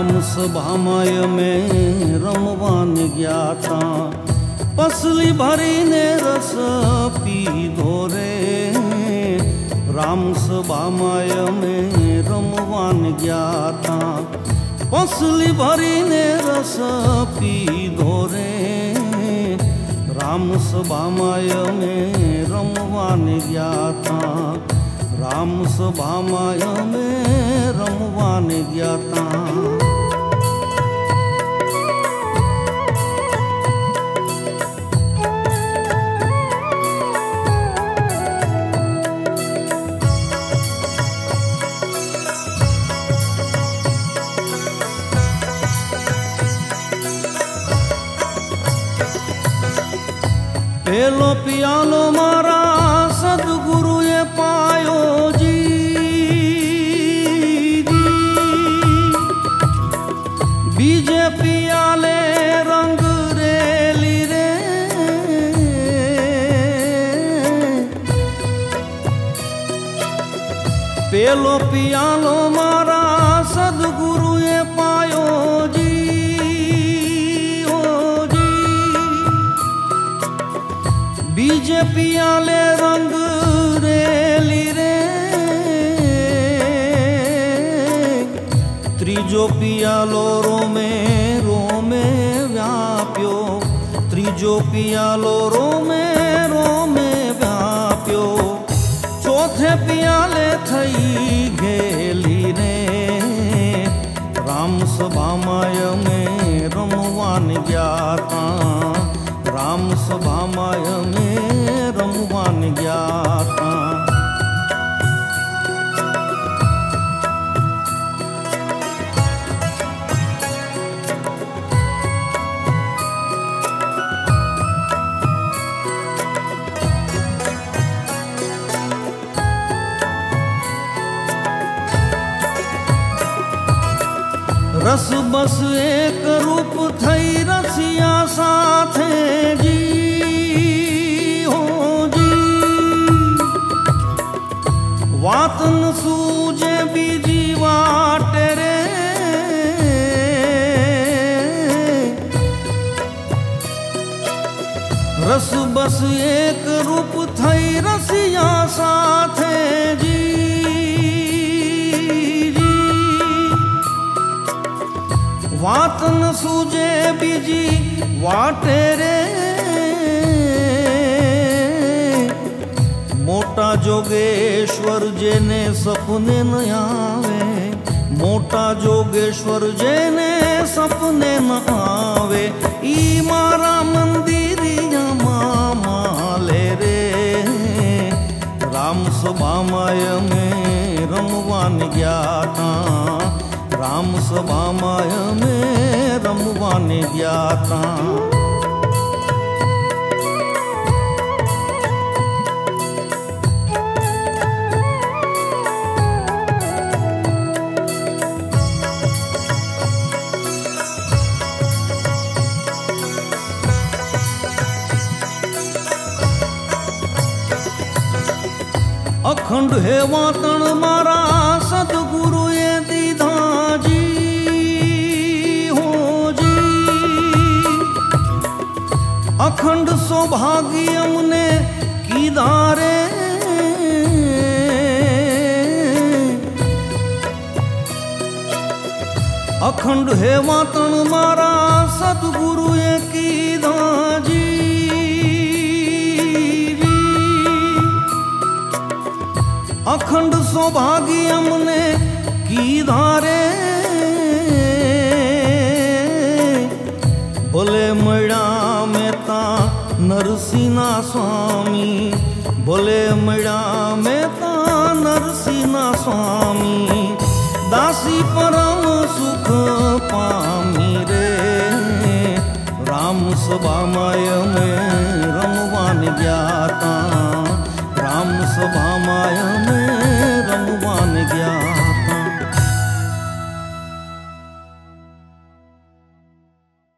राम सभामय में रमवान गया था, पसली भरी ने रस पीधो रे। राम सभामय में रमवान गया था, पसली भरी ने रस पीधो रे। राम सभामय में रमवान गया था, राम सभामय में रमवान गया था। पेलो पियालो मारा सदगुरु ये पायो जी, बीजे पियाले रंग रेली रे। पेलो पियालो मारा सदगुरु ये पायो जी, बीजे पियाले रंग रेली रे। त्रीजो पियालो रोमे व्याप्यो, त्रीजो पियालो रोमे व्याप्यो। चौथे पियाले थई गेली रे। राम सभामय में रमवान गया था, राम सभामय में रमवान गया था। रस बस एक रूप थई रसिया साथे जी, हो जी। वात न सूझे बीजी वाटे रे। रस बस एक रूप थई रसिया साथे जी, वात न सूझे बीजी वाटे रे। मोटा जोगेश्वर जेने सपने न आवे, मोटा जोगेश्वर जेने सपने न आवे। ई मारा मंदिरिया माले रे। राम सभामय में रमवान गया था, राम सभामय में रमवान गया था। अखंड है वातन मारा सदगुरु ये दीदा जी, हो जी। अखंड सौभाग्य हमने की दारे। अखंड है वातन मारा सदगुरु ये की दाजी। अखंड सौभाग्य हमने की धारे। बोले मड़ा में ता नरसिंह स्वामी, बोले मड़ा में ता नरसिंह स्वामी। दासी परम सुख पामी रे। राम सभामय में रमवान ज्ञाता, राम सभामय में रमवान ज्ञाता।